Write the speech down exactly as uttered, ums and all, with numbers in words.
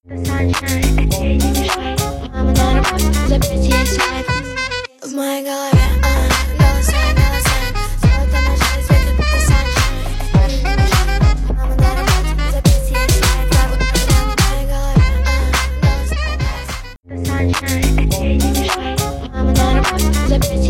The sunshine, окей, не мешай. Мама на работе, запрети ей сайт. В моей голове, а, голоса, голоса. Золото на шее светит, это sunshine. Не мешай. Мама на работе, запрети ей сайт. Я буду прямо в моей голове, а, голоса, голоса. The sunshine, окей, не мешай. Мама на работе, запрети